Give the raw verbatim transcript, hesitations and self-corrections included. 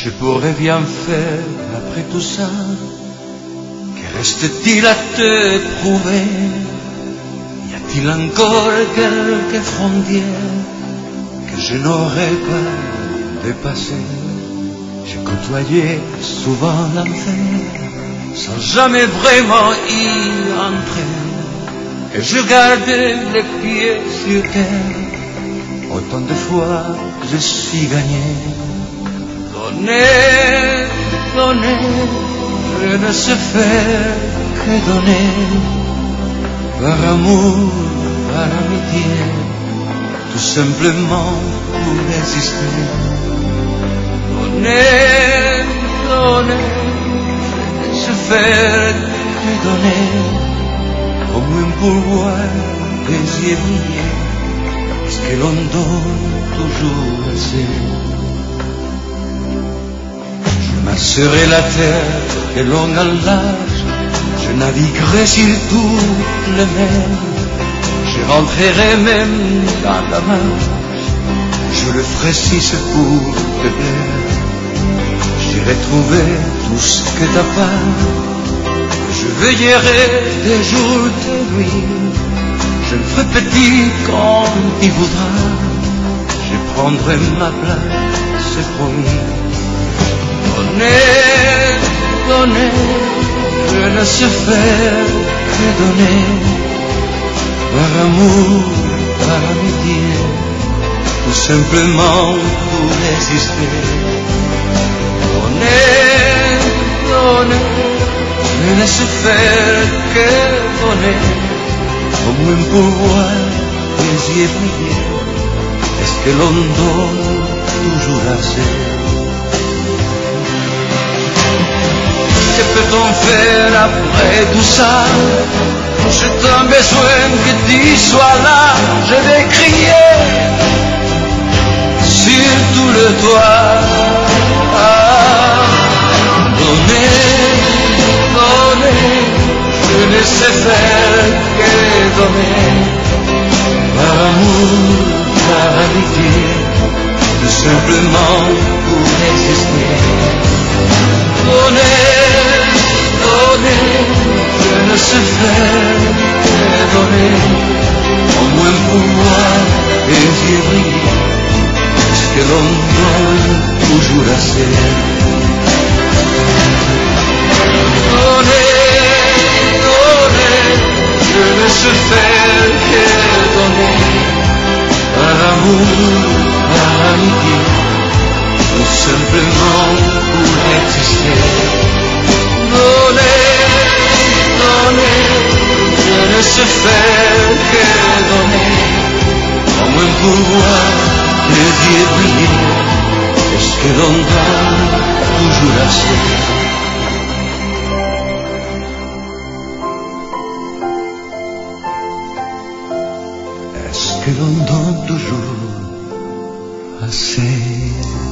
je pourrais bien faire après tout ça. Que reste-t-il à te prouver? Y a-t-il encore quelques frontières que je n'aurais pas dépassées? J'ai côtoyé souvent l'enfer sans jamais vraiment y entrer, et je gardais les pieds sur terre. Autant de fois je suis gagné. Donner, donner, je ne sais faire que donner. Par amour, par amitié, tout simplement pour résister. Donner, donner, je ne sais faire que donner. Comme un pourboire des yeux brillés, est-ce que l'on donne toujours assez? Je masserai la terre de long en large, je naviguerai sur toutes les mers, je rentrerai même dans la marche, je le ferai si c'est pour te plaire. J'irai trouver tout ce que t'as pas, je veillerai des jours, des nuits, je me ferai petit quand il voudra, je prendrai ma place, c'est promis. Donner, donner, je ne sais faire que donner. Par amour, par amitié, tout simplement pour résister. Donner, donner, je ne sais faire que donner. Comme un pourboire des yeux brillés, est-ce que l'on donne toujours assez? Que peut-on faire après tout ça? J'ai tant besoin que tu sois là. Je vais crier sur tout le toit. Ah, donner, donner, je ne sais faire que donner. Par amour, par amitié, tout simplement pour exister. Donner, donner, je ne sais faire que donner. Au moins pour moi, les yeux brillent, est-ce que l'on donne toujours assez? Donner, donner, je ne sais faire que donner. Par amour, par amitié, tout simplement pour exister. Donner, donner, je ne sais faire que donner. Au moins pour voir les yeux briller, est-ce que l'on donne toujours assez? Est-ce que l'on donne toujours assez?